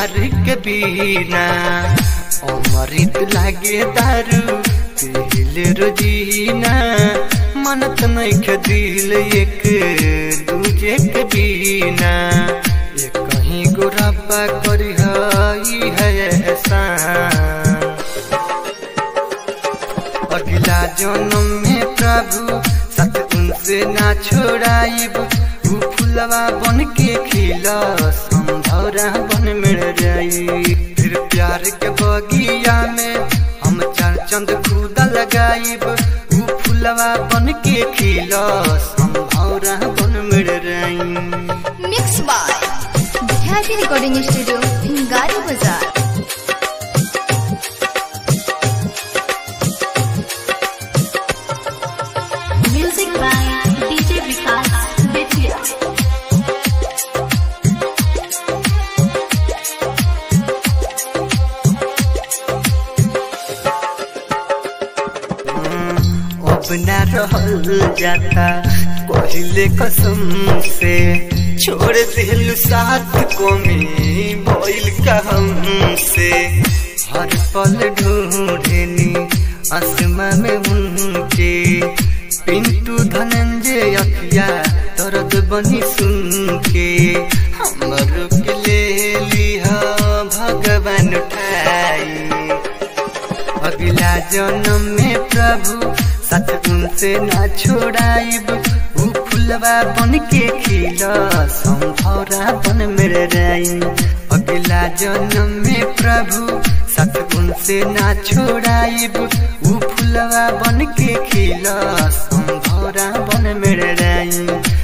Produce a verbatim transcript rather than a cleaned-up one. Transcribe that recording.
प्यार के बिना अमृत लागे दारू पीले रोजीना मनत नहीं दिल एक दूजे के बिना ये कहीं गुरबा करी है एहसान अगला जन्म में प्रभु सत उनसे ना छोड़ाइब ऊ फुलवा बन के खिला संधौरा बन मिल जाई फिर प्यार के बगिया में हम चार चंद खुदा लगाइब ऊ फुलवा बन के खिला संधौरा बन मिल जाई। Mix by Khyati recording studio Bhingari बाजार। Music by DJ Vikas Bettiah. अपना रहल जाता पहले कसम से छोड़ दिल साथ को में बोल कहम से हर पल ढूंढनी आसमां में उनके पिंटू धनंजय अखिया दर्द बनी सुन के हमर के ले लिहा भगवान उठाई अगला जन्म में प्रभु सच उनसे ना छोड़ाइब ऊ फुलवा बन के खिला संभौरा बन मेरे राई अगला जन्म में प्रभु सच उनसे ना छोड़ाइब ऊ फुलवा बन के खिला संभौरा बन मेरे राई।